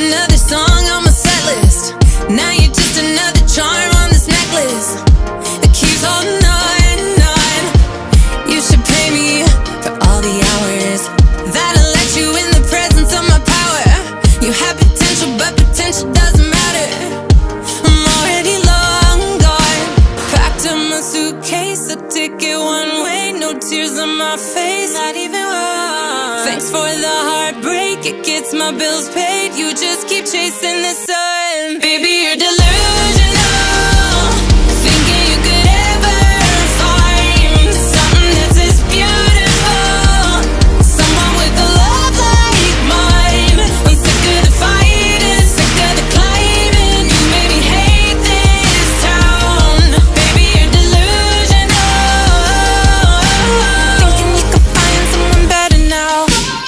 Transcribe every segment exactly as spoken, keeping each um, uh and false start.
another song on my set list. Now you're just another charm on this necklace that keeps holding on, on. You should pay me for all the hours that I let you in the presence of my power. You have potential, but potential doesn't matter. I'm already long gone. Packed up my suitcase, a ticket one way, no tears on my face, not even one. Thanks for the heartbreak, it gets my bills paid. You just keep chasing the sun. Baby, you're delusional, thinking you could ever find something that's as beautiful, someone with a love like mine. I'm sick of the fighting, sick of the climbing. You made me hate this town. Baby, you're delusional, thinking you could find someone better now.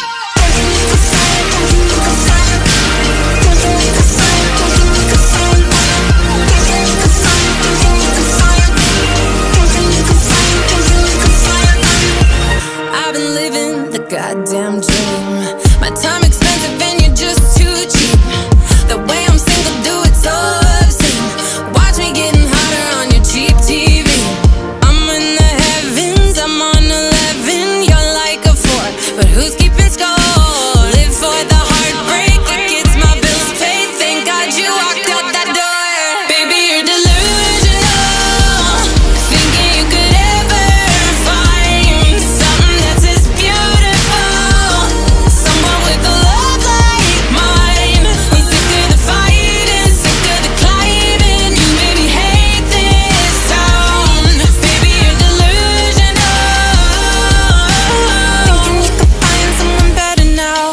I've been living the goddamn dream. My time expensive and you're just too cheap. The way I'm single, do it so obscene. Watch me getting hotter on your cheap T V. I'm in the heavens, I'm on eleven. You're like a four, but who's keeping score? Live for the heartbreak, it gets my bills paid. Thank God you walked out that door. Baby, you're delusional, thinking you could ever find something that's as beautiful, someone with a love like mine. I'm sick of the fighting, sick of the climbing. You made me hate this town. Baby, you're delusional, thinking you could find someone better now.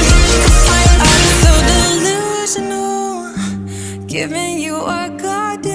I'm so delusional, giving you a goddamn